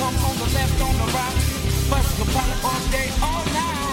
on the left, on the right. Bust the pipe all day, all night.